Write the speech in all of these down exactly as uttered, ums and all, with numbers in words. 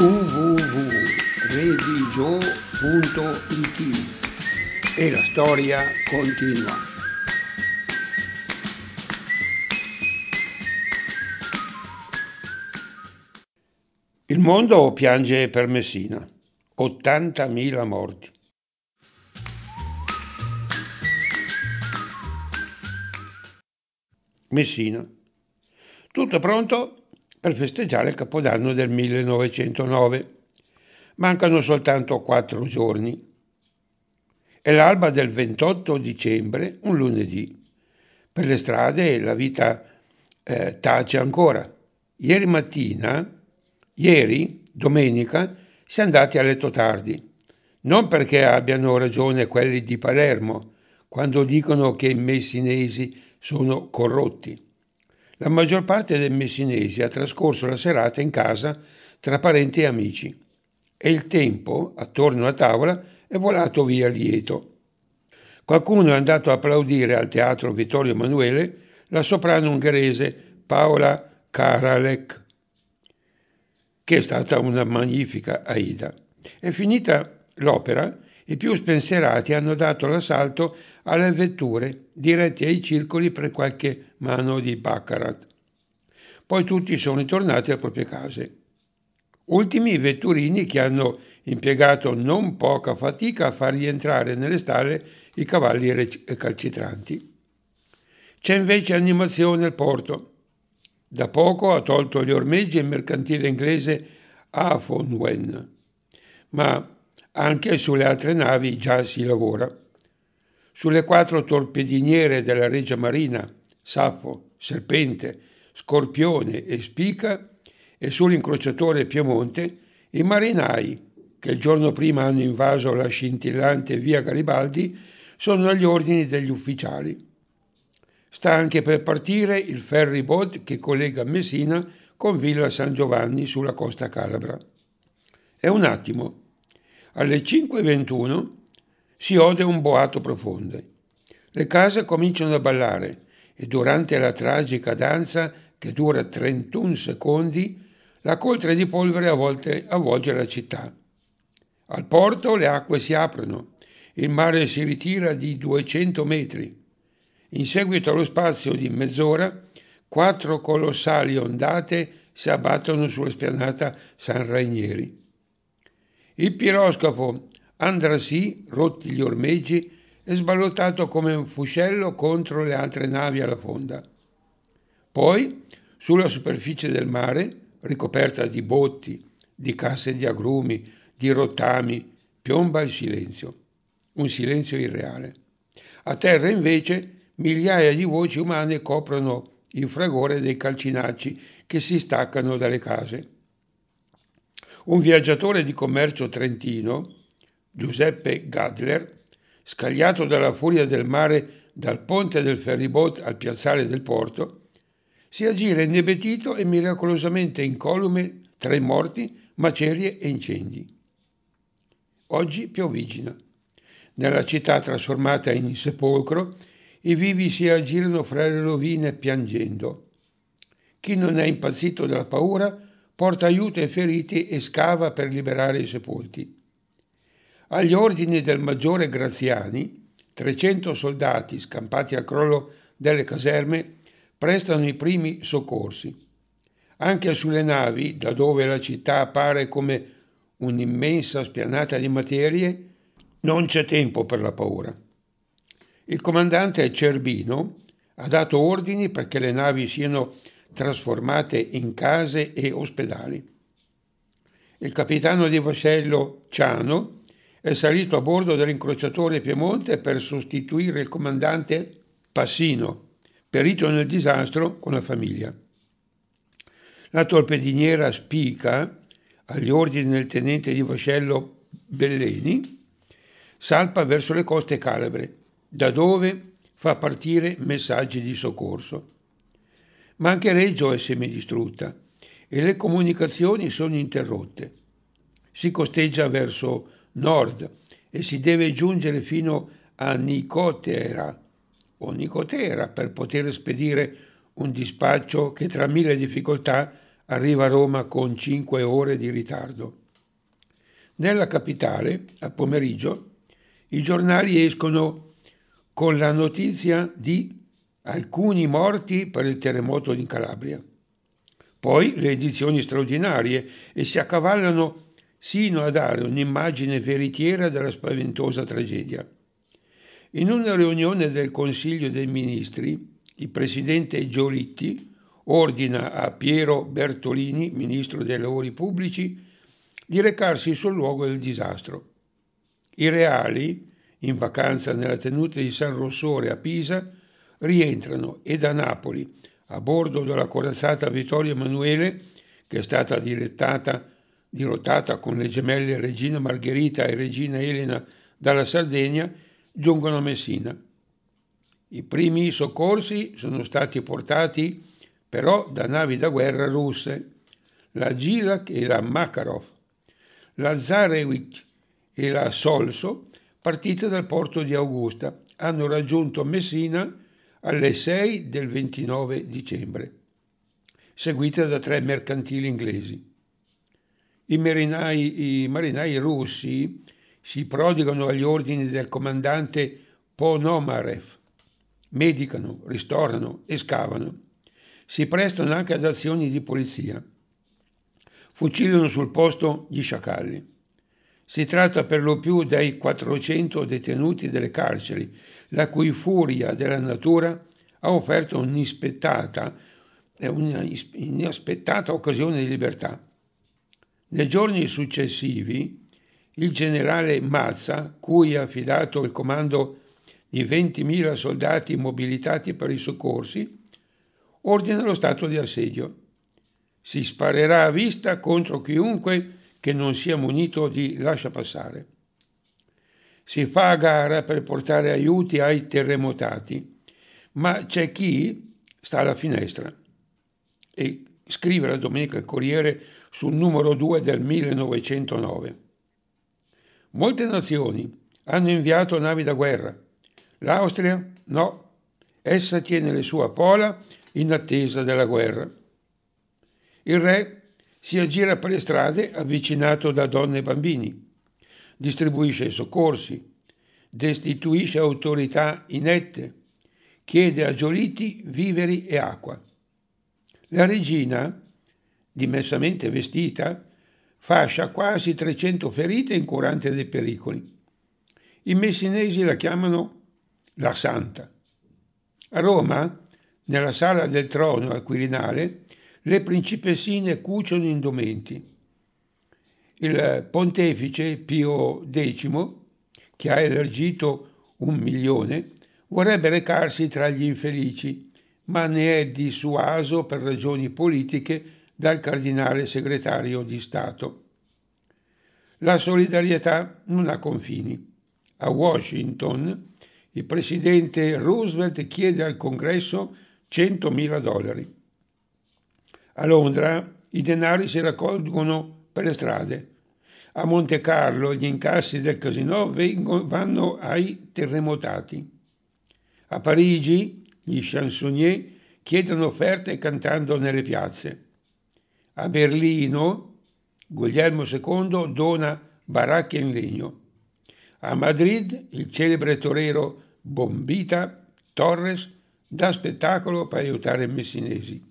w w w punto redigio punto it e la storia continua. Il mondo piange per Messina, ottantamila morti. Messina. Tutto pronto per festeggiare il Capodanno del millenovecentonove. Mancano soltanto quattro giorni. È l'alba del ventotto dicembre, un lunedì. Per le strade la vita eh, tace ancora. Ieri mattina, ieri, domenica, si è andati a letto tardi. Non perché abbiano ragione quelli di Palermo, quando dicono che i messinesi sono corrotti. La maggior parte dei messinesi ha trascorso la serata in casa tra parenti e amici e il tempo, attorno a tavola, è volato via lieto. Qualcuno è andato a applaudire al teatro Vittorio Emanuele la soprano ungherese Paola Karalek, che è stata una magnifica Aida. È finita l'opera, i più spensierati hanno dato l'assalto alle vetture diretti ai circoli per qualche mano di baccarat. Poi tutti sono ritornati alle proprie case. Ultimi i vetturini che hanno impiegato non poca fatica a far rientrare nelle stalle i cavalli recalcitranti. C'è invece animazione al porto. Da poco ha tolto gli ormeggi il mercantile inglese Afonwen, ma anche sulle altre navi già si lavora. Sulle quattro torpediniere della Regia Marina, Saffo, Serpente, Scorpione e Spica, e sull'incrociatore Piemonte, i marinai, che il giorno prima hanno invaso la scintillante via Garibaldi, sono agli ordini degli ufficiali. Sta anche per partire il ferry boat che collega Messina con Villa San Giovanni sulla costa calabra. È un attimo. Alle cinque e ventuno si ode un boato profondo. Le case cominciano a ballare e durante la tragica danza, che dura trentuno secondi, la coltre di polvere a volte avvolge la città. Al porto le acque si aprono, il mare si ritira di duecento metri. In seguito allo spazio di mezz'ora, quattro colossali ondate si abbattono sulla spianata San Rainieri. Il piroscafo Andrassy, rotti gli ormeggi, è sballottato come un fuscello contro le altre navi alla fonda. Poi, sulla superficie del mare, ricoperta di botti, di casse di agrumi, di rottami, piomba il silenzio, un silenzio irreale. A terra invece migliaia di voci umane coprono il fragore dei calcinacci che si staccano dalle case. Un viaggiatore di commercio trentino, Giuseppe Gadler, scagliato dalla furia del mare dal ponte del ferryboat al piazzale del porto, si aggira inebetito e miracolosamente incolume tra i morti, macerie e incendi. Oggi piovigina. Nella città trasformata in sepolcro, i vivi si aggirano fra le rovine piangendo. Chi non è impazzito dalla paura porta aiuto ai feriti e scava per liberare i sepolti. Agli ordini del maggiore Graziani, trecento soldati scampati al crollo delle caserme prestano i primi soccorsi. Anche sulle navi, da dove la città appare come un'immensa spianata di materie, non c'è tempo per la paura. Il comandante Cerbino ha dato ordini perché le navi siano trasformate in case e ospedali. Il capitano di vascello Ciano è salito a bordo dell'incrociatore Piemonte per sostituire il comandante Passino, perito nel disastro con la famiglia. La torpediniera Spica, agli ordini del tenente di vascello Belleni, salpa verso le coste calabre, da dove fa partire messaggi di soccorso. Ma anche Reggio è semidistrutta e le comunicazioni sono interrotte. Si costeggia verso nord e si deve giungere fino a Nicotera o Nicotera per poter spedire un dispaccio che tra mille difficoltà arriva a Roma con cinque ore di ritardo. Nella capitale, a pomeriggio, i giornali escono con la notizia di alcuni morti per il terremoto in Calabria. Poi le edizioni straordinarie e si accavallano sino a dare un'immagine veritiera della spaventosa tragedia. In una riunione del Consiglio dei Ministri, il presidente Giolitti ordina a Piero Bertolini, ministro dei lavori pubblici, di recarsi sul luogo del disastro. I reali, in vacanza nella tenuta di San Rossore a Pisa, rientrano e da Napoli, a bordo della corazzata Vittorio Emanuele, che è stata direttata, dirottata con le gemelle Regina Margherita e Regina Elena dalla Sardegna, giungono a Messina. I primi soccorsi sono stati portati però da navi da guerra russe, la Gilak e la Makarov, la Zarevich e la Solso, partite dal porto di Augusta, hanno raggiunto Messina alle sei del ventinove dicembre, seguite da tre mercantili inglesi. I marinai, i marinai russi si prodigano agli ordini del comandante Ponomarev, medicano, ristorano e scavano. Si prestano anche ad azioni di polizia. Fucilano sul posto gli sciacalli. Si tratta per lo più dei quattrocento detenuti delle carceri, la cui furia della natura ha offerto un'inaspettata, un'inaspettata occasione di libertà. Nei giorni successivi, il generale Mazza, cui è affidato il comando di ventimila soldati mobilitati per i soccorsi, ordina lo stato di assedio. Si sparerà a vista contro chiunque che non sia munito di lasciapassare. Si fa a gara per portare aiuti ai terremotati, ma c'è chi sta alla finestra. E scrive la domenica il Corriere sul numero due del millenovecentonove. Molte nazioni hanno inviato navi da guerra. L'Austria no. Essa tiene le sue a Pola in attesa della guerra. Il re si aggira per le strade avvicinato da donne e bambini, distribuisce i soccorsi, destituisce autorità inette, chiede a Giolitti viveri e acqua. La regina, dimessamente vestita, fascia quasi trecento ferite incurante dei pericoli. I messinesi la chiamano la Santa. A Roma, nella sala del trono al Quirinale, le principessine cuciono indumenti. Il pontefice Pio decimo, che ha elargito un milione, vorrebbe recarsi tra gli infelici, ma ne è dissuaso per ragioni politiche dal cardinale segretario di Stato. La solidarietà non ha confini. A Washington il presidente Roosevelt chiede al Congresso centomila dollari. A Londra i denari si raccolgono per le strade. A Monte Carlo gli incassi del casinò vengono, vanno ai terremotati. A Parigi gli chansonnier chiedono offerte cantando nelle piazze. A Berlino Guglielmo secondo dona baracche in legno. A Madrid il celebre torero Bombita Torres dà spettacolo per aiutare i messinesi.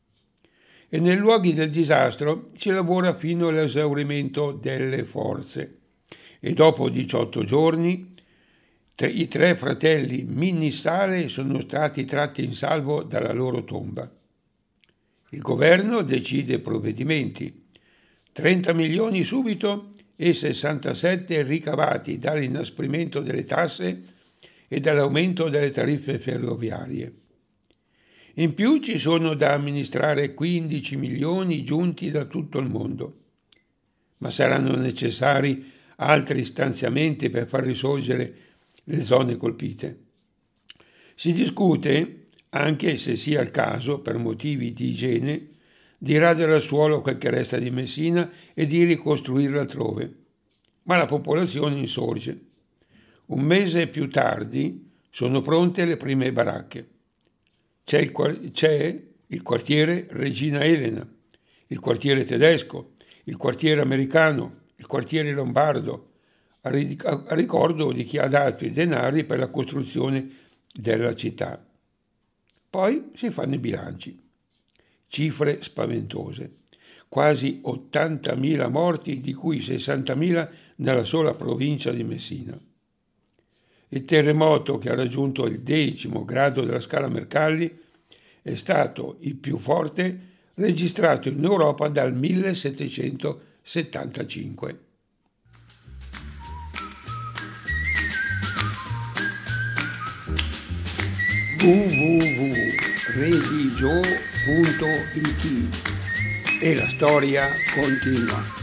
E nei luoghi del disastro si lavora fino all'esaurimento delle forze. E dopo diciotto giorni i tre fratelli Minissale sono stati tratti in salvo dalla loro tomba. Il governo decide provvedimenti. trenta milioni subito e sessantasette ricavati dall'inasprimento delle tasse e dall'aumento delle tariffe ferroviarie. In più ci sono da amministrare quindici milioni giunti da tutto il mondo, ma saranno necessari altri stanziamenti per far risorgere le zone colpite. Si discute, anche se sia il caso, per motivi di igiene, di radere al suolo quel che resta di Messina e di ricostruirla altrove, ma la popolazione insorge. Un mese più tardi sono pronte le prime baracche. C'è il, c'è il quartiere Regina Elena, il quartiere tedesco, il quartiere americano, il quartiere lombardo, a ricordo di chi ha dato i denari per la costruzione della città. Poi si fanno i bilanci. Cifre spaventose. Quasi ottantamila morti, di cui sessantamila nella sola provincia di Messina. Il terremoto, che ha raggiunto il decimo grado della scala Mercalli, è stato il più forte registrato in Europa dal millesettecentosettantacinque. w w w punto religio punto it e la storia continua.